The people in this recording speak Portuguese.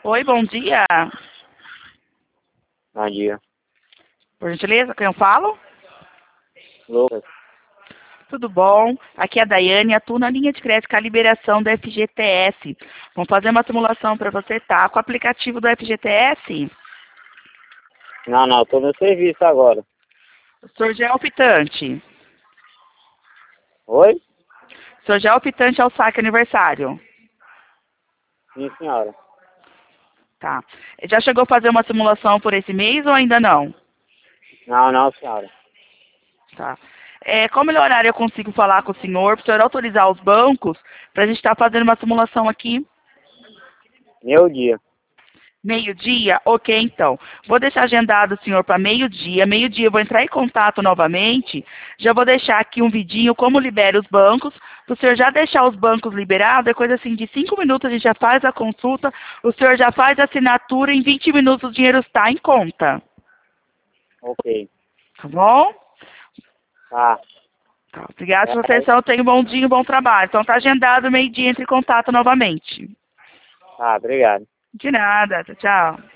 Oi, bom dia. Bom dia. Por gentileza, quem eu falo? Lucas. Tudo bom? Aqui é a Daiane, atuo na linha de crédito com a liberação do FGTS. Vamos fazer uma simulação para você, tá? Com o aplicativo do FGTS? Não, tô no serviço agora. O senhor já é optante. Oi? O senhor já é optante ao saque aniversário. Sim, senhora. Tá. Já chegou a fazer uma simulação por esse mês ou ainda não? Não, senhora. Tá. Qual o melhor horário eu consigo falar com o senhor, para o senhor autorizar os bancos, para a gente estar fazendo uma simulação aqui? Meu dia. Meio-dia? Ok, então. Vou deixar agendado o senhor para meio-dia. Meio-dia eu vou entrar em contato novamente. Já vou deixar aqui um vidinho como libera os bancos, para o senhor já deixar os bancos liberados. É coisa assim de 5 minutos a gente já faz a consulta, o senhor já faz a assinatura, em 20 minutos o dinheiro está em conta. Ok. Tá bom? Tá. Tá. Obrigada pela É, atenção. Tenha um bom dia e um bom trabalho. Então tá agendado meio-dia, entre em contato novamente. tá, obrigado. De nada. Tchau, tchau.